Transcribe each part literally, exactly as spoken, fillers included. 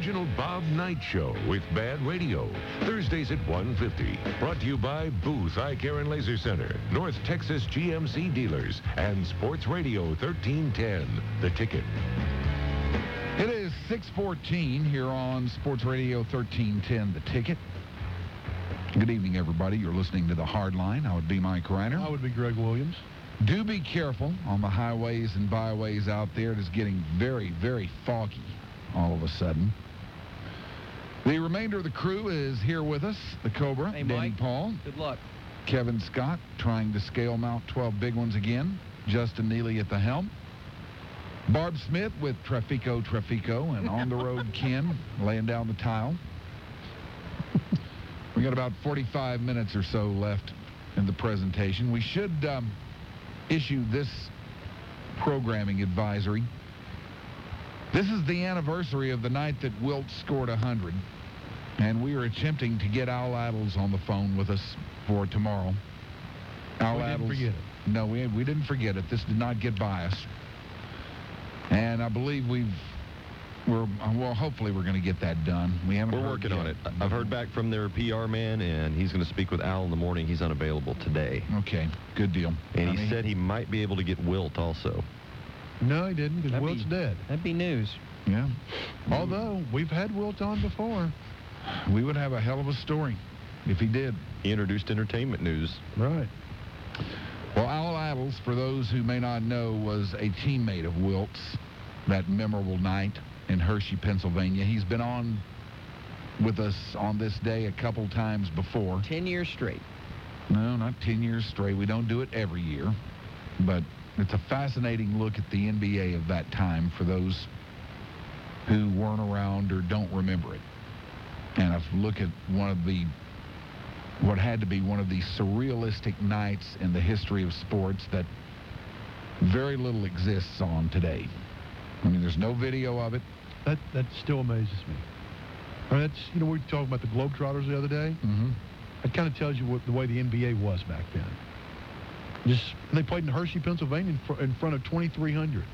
original Bob Knight Show with Bad Radio. Thursdays at one fifty. Brought to you by Booth Eye Care and Laser Center, North Texas G M C dealers, and Sports Radio thirteen ten. The Ticket. It is six fourteen here on Sports Radio thirteen ten, The Ticket. Good evening, everybody. You're listening to The Hard Line. I would be Mike Reiner. I would be Greg Williams. Do be careful on the highways and byways out there. It is getting very, very foggy all of a sudden. The remainder of the crew is here with us. The Cobra, hey, Danny Mike. Paul. Good luck. Kevin Scott trying to scale Mount twelve big ones again. Justin Neely at the helm. Barb Smith with Trafico Trafico and On the Road Ken laying down the tile. We got about forty-five minutes or so left in the presentation. We should um, issue this programming advisory. This is the anniversary of the night that Wilt scored one hundred, and we are attempting to get Al Addles on the phone with us for tomorrow. Al we Addles, didn't forget it. No, we, we didn't forget it. This did not get by us. And I believe we've, we're, well, hopefully we're going to get that done. We haven't We're heard working on yet. it. I've heard back from their P R man, and he's going to speak with Al in the morning. He's unavailable today. Okay, good deal. And I he mean, said he might be able to get Wilt also. No, he didn't, because That'd Wilt's be- dead. That'd be news. Yeah. Although, we've had Wilt on before. We would have a hell of a story if he did. He introduced entertainment news. Right. Well, Al Addles, for those who may not know, was a teammate of Wilt's that memorable night in Hershey, Pennsylvania. He's been on with us on this day a couple times before. Ten years straight. No, not ten years straight. We don't do it every year. But it's a fascinating look at the N B A of that time for those who weren't around or don't remember it. And if you look at one of the, what had to be one of the surrealistic nights in the history of sports that very little exists on today. I mean, there's no video of it. That that still amazes me. I mean, that's, you know, we were talking about the Globetrotters the other day. Mm-hmm. It kind of tells you what the way the N B A was back then. Just, they played in Hershey, Pennsylvania in, fr- in front of twenty-three hundred.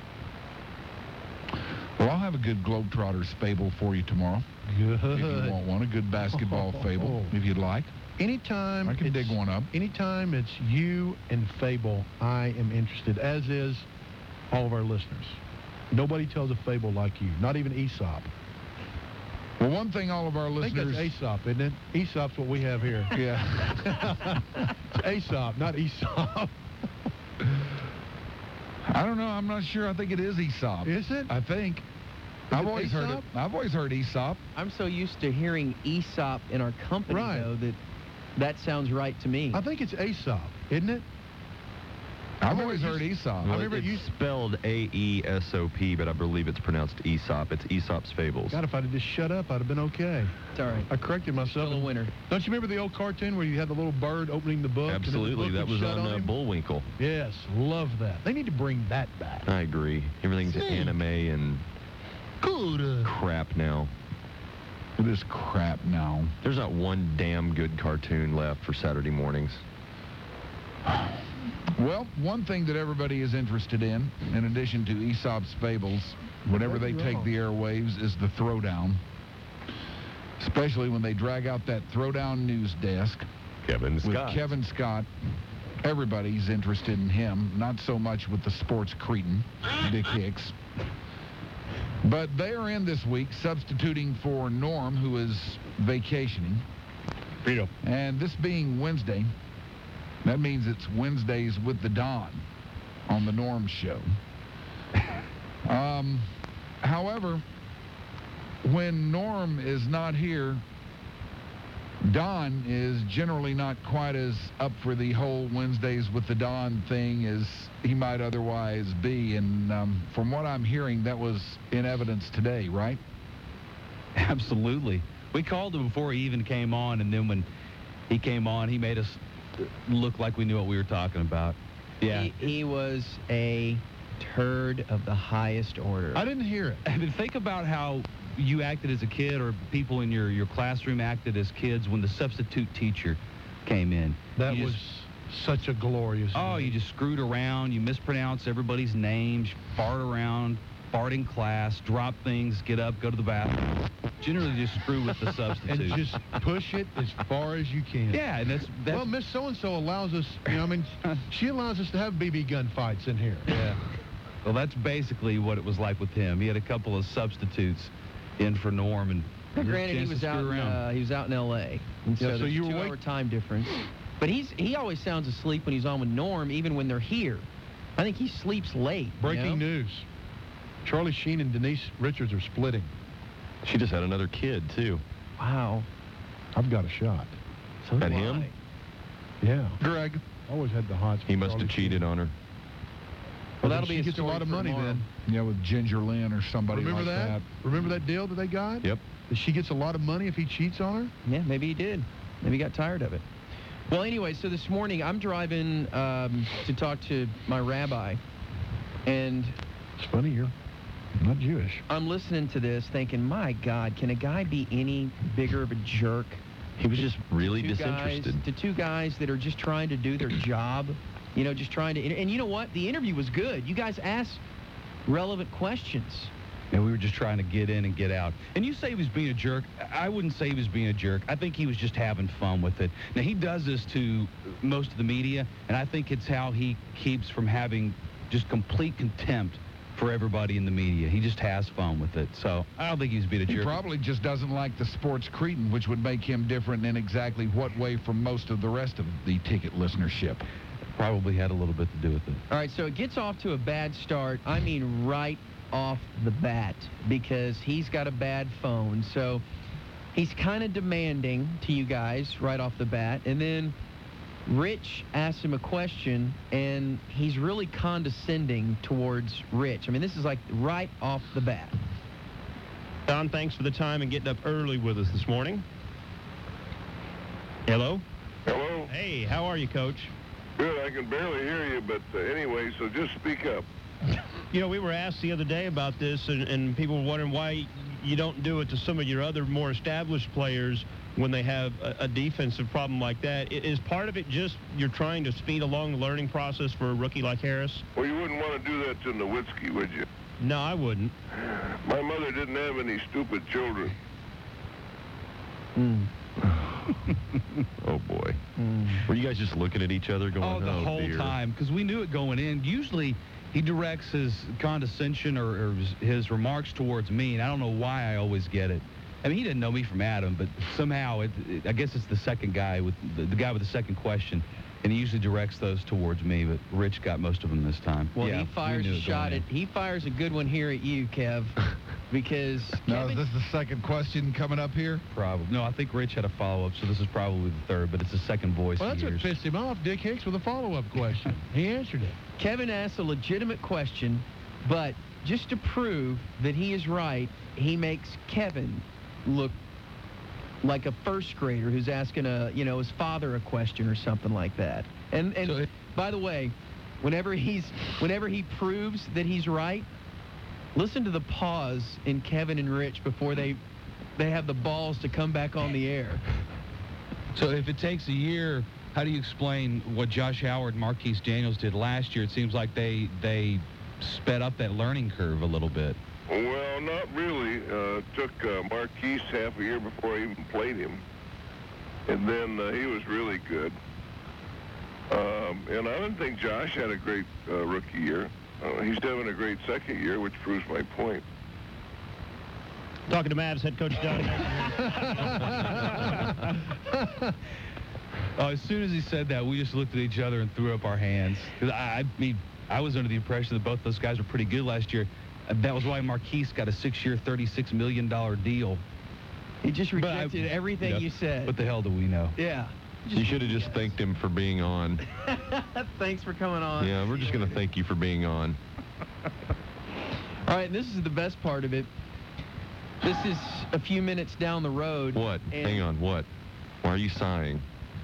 Well, I'll have a good Globetrotters fable for you tomorrow. Good. If you want one, a good basketball fable, if you'd like. Anytime I can it's- dig one up. Anytime it's you and fable, I am interested, as is all of our listeners. Nobody tells a fable like you, not even Aesop. Well, one thing all of our I think listeners... that's Aesop, isn't it? Aesop's what we have here. Yeah. It's Aesop, not Aesop. I don't know. I'm not sure. I think it is Aesop. Is it? I think. I've it always heard it. Aesop? I've always heard Aesop. I'm so used to hearing Aesop in our company, Right. though, that that sounds right to me. I think it's Aesop, isn't it? I've remember always it heard used- Aesop. I Well, remember it's you- spelled A E S O P, but I believe it's pronounced Aesop. It's Aesop's Fables. God, if I'd have just shut up, I'd have been okay. It's all right. I corrected myself. Still a winner. Don't you remember the old cartoon where you had the little bird opening the book? and then the Absolutely. book That would was shut on on uh, him? Bullwinkle. Yes, love that. They need to bring that back. I agree. Everything's See. anime and Good. crap now. It is crap now. There's not one damn good cartoon left for Saturday mornings. Well, one thing that everybody is interested in, in addition to Aesop's fables, whenever they That's take wrong. the airwaves, is the throwdown. Especially when they drag out that throwdown news desk Kevin with Scott. Kevin Scott. Everybody's interested in him, not so much with the sports cretin, Dick Hicks. But they are in this week substituting for Norm, who is vacationing. Freedom. And this being Wednesday, that means it's Wednesdays with the Don on the Norm Show. um, however, when Norm is not here, Don is generally not quite as up for the whole Wednesdays with the Don thing as he might otherwise be. And um, from what I'm hearing, that was in evidence today, right? Absolutely. We called him before he even came on, and then when he came on, he made us look like we knew what we were talking about. Yeah. He, he was a turd of the highest order. I didn't hear it. I mean, think about how you acted as a kid, or people in your, your classroom acted as kids when the substitute teacher came in. That You was just- such a glorious Oh, day. you just screwed around. You mispronounced everybody's names, fart around, fart in class, drop things, get up, go to the bathroom. Generally just screw with the substitute. And just push it as far as you can. Yeah, and that's... that's well, Miss So-and-so allows us, you know, I mean, she allows us to have B B gun fights in here. Yeah. Well, that's basically what it was like with him. He had a couple of substitutes in for Norm, and Well, there's a granted, he chance was to out. screw In, around. uh, he was out in L A And so, Yeah, so there's you a were two-hour wait- time difference. But he's he always sounds asleep when he's on with Norm, even when they're here. I think he sleeps late. you Breaking know? news. Charlie Sheen and Denise Richards are splitting. She just had another kid, too. Wow. I've got a shot. So At do him? I. Yeah. Greg. Always had the hots. for He must Charlie have cheated Sheen. on her. Well, that'll she be a gets a story lot of for money tomorrow. then. Yeah, with Ginger Lynn or somebody Remember like that? that. Remember that deal that they got? Yep. That she gets a lot of money if he cheats on her? Yeah, maybe he did. Maybe he got tired of it. Well, anyway, so this morning I'm driving um, to talk to my rabbi, and It's funny, you're not Jewish. I'm listening to this thinking, my God, can a guy be any bigger of a jerk? He was just really two disinterested. Guys, to two guys that are just trying to do their job, you know, just trying to, and you know what? The interview was good. You guys asked relevant questions. And we were just trying to get in and get out. And you say he was being a jerk. I wouldn't say he was being a jerk. I think he was just having fun with it. Now, he does this to most of the media, and I think it's how he keeps from having just complete contempt for everybody in the media. He just has fun with it. So I don't think he was being a He jerk. probably just doesn't like the sports cretin, which would make him different in exactly what way from most of the rest of the ticket listenership. Probably had a little bit to do with it. All right, so it gets off to a bad start. I mean, right off the bat, because he's got a bad phone. So he's kind of demanding to you guys right off the bat. And then Rich asks him a question, and he's really condescending towards Rich. I mean, this is like right off the bat. Don, thanks for the time and getting up early with us this morning. Hello? Hello? Hey, how are you, Coach? Good, I can barely hear you, but uh, anyway, so just speak up. You know, we were asked the other day about this, and, and people were wondering why you don't do it to some of your other more established players when they have a, a defensive problem like that. I- Is part of it just you're trying to speed along the learning process for a rookie like Harris? Well, you wouldn't want to do that to Nowitzki, would you? No, I wouldn't. My mother didn't have any stupid children. Mm. Oh, boy. Mm. Were you guys just looking at each other going, Oh, the oh, whole dear. time, because we knew it going in. Usually he directs his condescension or, or his, his remarks towards me, and I don't know why I always get it. I mean, he didn't know me from Adam, but somehow, it, it, I guess it's the second guy, with the, the guy with the second question, and he usually directs those towards me, but Rich got most of them this time. Well, Yeah, he we fires knew a it shot going at, in. he fires a good one here at you, Kev, because Now, Kevin, is this the second question coming up here? Probably. No, I think Rich had a follow-up, so this is probably the third, but it's the second voice Well, he that's what hears. pissed him off, Dick Hicks, with a follow-up question. He answered it. Kevin asked a legitimate question, but just to prove that he is right, he makes Kevin look like a first grader who's asking a, you know, his father a question or something like that. And and So it- by the way, whenever he's whenever he proves that he's right, listen to the pause in Kevin and Rich before they they have the balls to come back on the air. So if it takes a year, how do you explain what Josh Howard and Marquise Daniels did last year? It seems like they they sped up that learning curve a little bit. Well, not really. Uh, took uh, Marquise half a year before I even played him. And then uh, he was really good. Um, and I didn't think Josh had a great uh, rookie year. Uh, he's having a great second year, which proves my point. Talking to Mavs head coach Don. Oh, as soon as he said that, we just looked at each other and threw up our hands. 'Cause I, I mean, I was under the impression that both those guys were pretty good last year. Uh, That was why Marquise got a six-year, thirty-six million dollars deal. He just But I- rejected everything Yep. you said. What the hell do we know? Yeah. You should have just thanked him for being on. Thanks for coming on. Yeah, we're just going to thank you for being on. All right, this is the best part of it. This is a few minutes down the road. What? and- Hang on, what? Why are you sighing?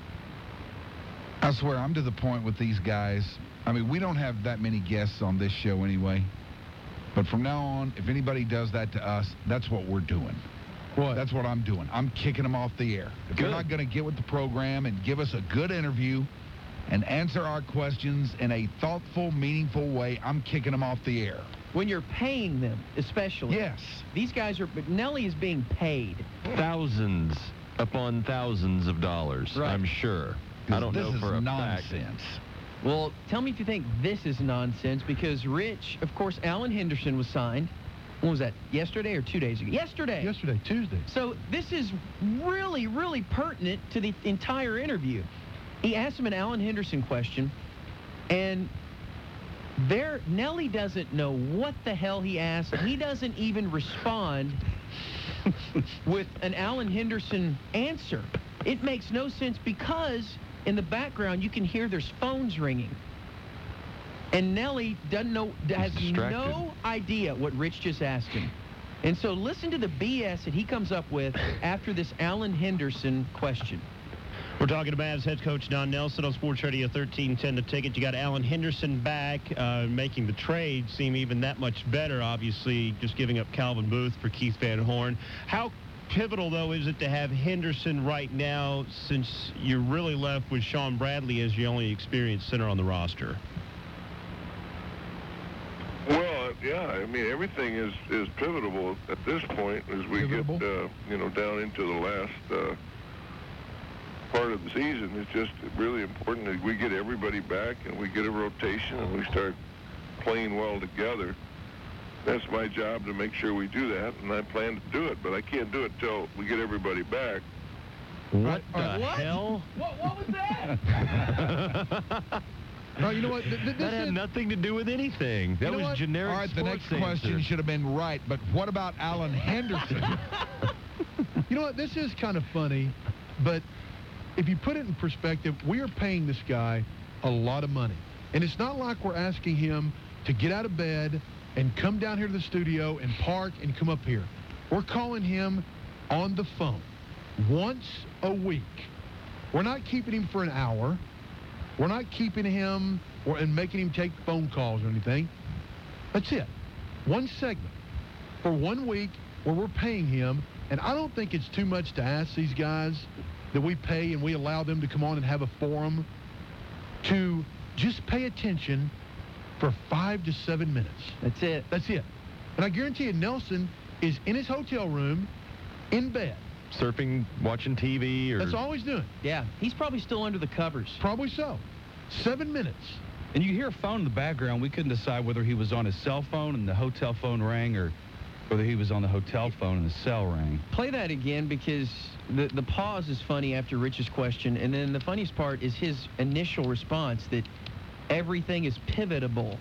I swear, I'm to the point with these guys. I mean, we don't have that many guests on this show anyway. But from now on, if anybody does that to us, that's what we're doing. What? That's what I'm doing. I'm kicking them off the air. If they're Good. not going to get with the program and give us a good interview and answer our questions in a thoughtful, meaningful way, I'm kicking them off the air. when you're paying them, especially. Yes. These guys are, but Nelly is being paid. Thousands upon thousands of dollars, Right. I'm sure. I don't this know is for a fact. nonsense. Well, tell me if you think this is nonsense, because Rich, of course, Alan Henderson was signed. When was that? Yesterday or two days ago? Yesterday. Yesterday, Tuesday. So this is really, really pertinent to the entire interview. He asked him an Alan Henderson question, and there, Nelly doesn't know what the hell he asked. He doesn't even respond with an Alan Henderson answer. It makes no sense because in the background you can hear there's phones ringing. And Nelly doesn't know, has distracted. no idea what Rich just asked him. And so listen to the B S that he comes up with after this Alan Henderson question. We're talking to Mavs head coach Don Nelson on Sports Radio thirteen ten The Ticket. You got Alan Henderson back, uh, making the trade seem even that much better, obviously, just giving up Calvin Booth for Keith Van Horn. How pivotal, though, is it to have Henderson right now, since you're really left with Sean Bradley as the only experienced center on the roster? Well, yeah, I mean, everything is, is pivotal at this point as we Pivotal? get, uh, you know, down into the last uh, part of the season. It's just really important that we get everybody back and we get a rotation and we start playing well together. That's my job to make sure we do that, and I plan to do it, but I can't do it till we get everybody back. What the What? hell? What, what was that? No, you know what? Th- th- this That had is- nothing to do with anything. That know was what? generic All right, the sports next question answer. should have been right, but what about Alan Henderson? You know what? This is kind of funny, but if you put it in perspective, we are paying this guy a lot of money. And it's not like we're asking him to get out of bed and come down here to the studio and park and come up here. We're calling him on the phone once a week. We're not keeping him for an hour. We're not keeping him or and making him take phone calls or anything. That's it. One segment for one week where we're paying him. And I don't think it's too much to ask these guys that we pay and we allow them to come on and have a forum to just pay attention for five to seven minutes. That's it. That's it. And I guarantee you, Nelson is in his hotel room, in bed. Surfing, watching T V, or That's all he's doing. Yeah, he's probably still under the covers. Probably so. Seven minutes. And you hear a phone in the background. We couldn't decide whether he was on his cell phone and the hotel phone rang, or whether he was on the hotel phone and the cell rang. Play that again, because the, the pause is funny after Rich's question, and then the funniest part is his initial response that everything is pivotable.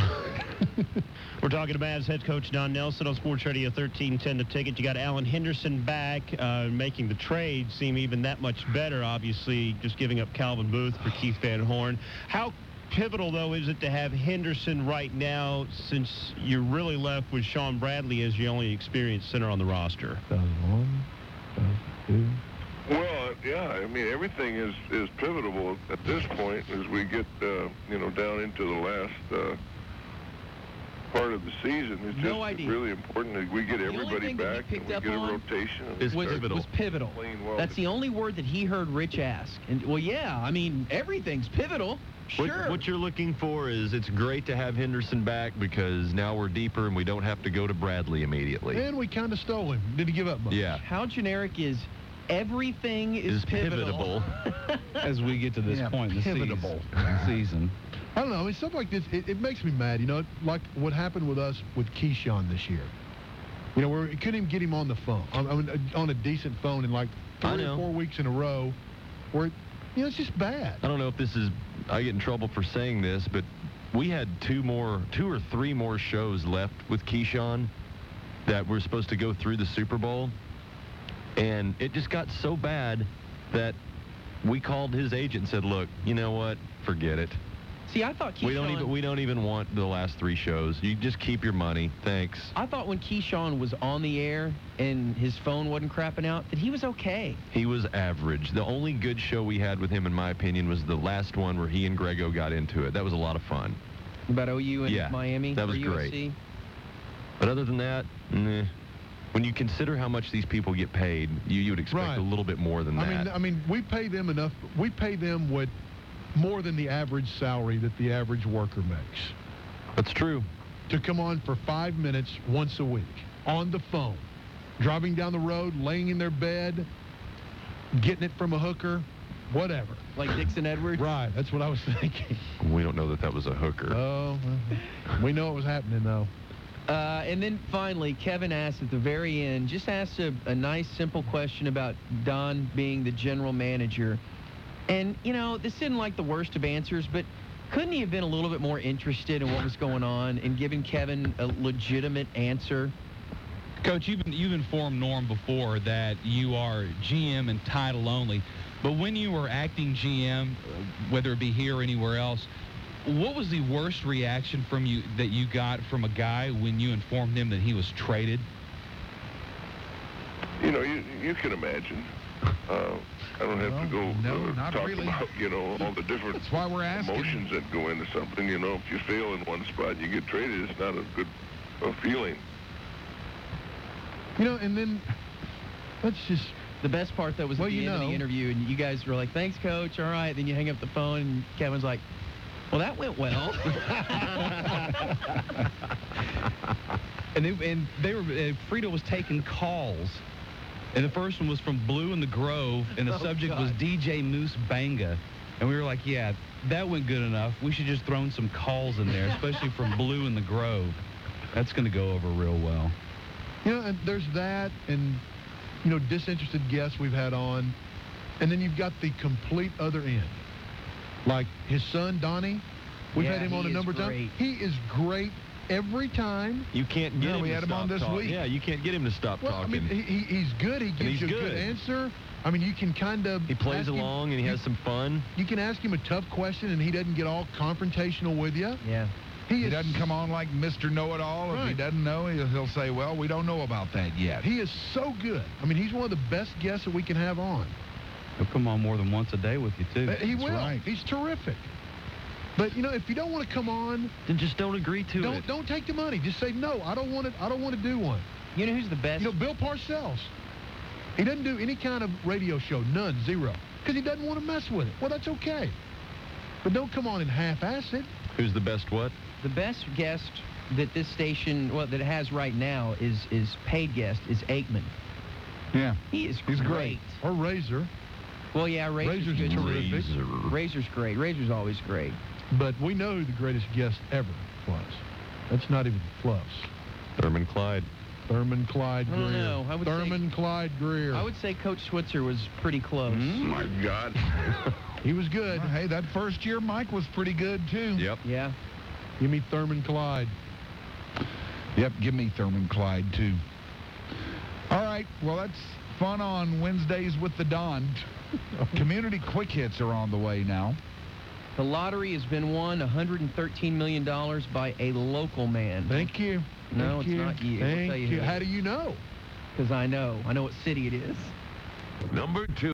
We're talking to Mavs head coach Don Nelson on Sports Radio thirteen ten The Ticket. You got Alan Henderson back, uh, making the trade seem even that much better, obviously, just giving up Calvin Booth for Keith Van Horn. How pivotal, though, is it to have Henderson right now, since you're really left with Sean Bradley as the only experienced center on the roster? One, two. Well, yeah, I mean, everything is, is pivotal at this point as we get, uh, you know, down into the last uh, part of the season. It's No just idea. really important that we get The only everybody thing that he back and picked we up get a on rotation. and is we was, start pivotal. was pivotal. playing well That's the only word that he heard Rich ask. And well, yeah, I mean, everything's pivotal. What, Sure. what you're looking for is it's great to have Henderson back because now we're deeper and we don't have to go to Bradley immediately. And we kind of stole him. Didn't give up much. Yeah. How generic is everything is, Is pivotable. As we get to this Yeah, point in the pivotable. season. season. I don't know. I mean, stuff like this, it, it makes me mad. You know, like what happened with us with Keyshawn this year. You know, we couldn't even get him on the phone, on, I mean, on a decent phone in like I three or know. four weeks in a row. Where, you know, it's just bad. I don't know if this is, I get in trouble for saying this, but we had two more, two or three more shows left with Keyshawn that were supposed to go through the Super Bowl. And it just got so bad that we called his agent and said, look, you know what? Forget it. See, I thought Keyshawn... We don't even we don't even want the last three shows. You just keep your money. Thanks. I thought when Keyshawn was on the air and his phone wasn't crapping out that he was okay. He was average. The only good show we had with him, in my opinion, was the last one where he and Grego got into it. That was a lot of fun. About O U and Yeah, Miami that was or great. U S C. But other than that, nah. When you consider how much these people get paid, you, you would expect Right. a little bit more than I that. mean, I mean, we pay them enough. We pay them what more than the average salary that the average worker makes. That's true. to come on for five minutes once a week on the phone, driving down the road, laying in their bed, getting it from a hooker, whatever. Like Dixon Edwards? Right, that's what I was thinking. We don't know that that was a hooker. Oh, well, we know it was happening, though. Uh, and then finally, Kevin asked at the very end, just asked a, a nice, simple question about Don being the general manager. And, you know, this isn't like the worst of answers, but couldn't he have been a little bit more interested in what was going on and given Kevin a legitimate answer? Coach, you've, you've informed Norm before that you are G M and title only. But when you were acting G M, whether it be here or anywhere else, what was the worst reaction from you that you got from a guy when you informed him that he was traded? You know, you, you can imagine. Uh, I don't have Well, to go no, uh, not talk really. about, you know, all the different That's why we're asking. emotions that go into something. You know, if you fail in one spot and you get traded, it's not a good uh, feeling. You know, and then let's just... The best part, though, was Well, at the you end of know. the interview, and you guys were like, thanks, Coach, all right. Then you hang up the phone, and Kevin's like, well, that went well. And they, and they were, uh, Frito was taking calls. And the first one was from Blue in the Grove, and the Oh, subject was God. D J Moose Banga. And we were like, yeah, that went good enough. We should just throw in some calls in there, especially from Blue in the Grove. That's going to go over real well. You know, and there's that, and, you know, disinterested guests we've had on. And then you've got the complete other end. Like his son, Donnie. We've Yeah, had him he on a is number of times. great. He is great every time. You can't get No, him we to had him stop on this talk- week. Yeah, you can't get him to stop Well, talking. I mean, he, he, he's good. He gives he's you a good. good answer. I mean, you can kind of... he plays ask him- along, and he you- has some fun. You can ask him a tough question, and he doesn't get all confrontational with you. Yeah. He, He is, doesn't come on like Mister Know-It-All. If he Right. doesn't know, he'll, he'll say, well, we don't know about that yet. He is so good. I mean, he's one of the best guests that we can have on. He'll come on more than once a day with you, too. Uh, he That's will. right. He's terrific. But, you know, if you don't want to come on, Then just don't agree to don't it. don't take the money. Just say, no, I don't want it. I don't want to do one. You know who's the best? You know, Bill Parcells, he doesn't do any kind of radio show, none, zero, because he doesn't want to mess with it. Well, that's okay. But don't come on and half-ass it. Who's the best what? The best guest that this station, well, that it has right now is is paid guest is Aikman. Yeah. He is He's great. great. Or Razor. Well, yeah, Razor's, Razor's good too. terrific. Razor. Razor's great. Razor's always great. But we know who the greatest guest ever was. That's not even close. Thurman Clyde. Thurman Clyde I Greer. don't know. I would say- Thurman Clyde Greer. I would say Coach Switzer was pretty close. My God. He was good. Well, hey, that first year, Mike was pretty good, too. Yep. Yeah. Give me Thurman Clyde. Yep, give me Thurman Clyde, too. All right, well, that's fun on Wednesdays with the Don. Community quick hits are on the way now. The lottery has been won one hundred thirteen million dollars by a local man. Thank you. No, Thank it's you. not you. I'll Thank tell you you. who it How is. do you know? Because I know. I know what city it is. Number two.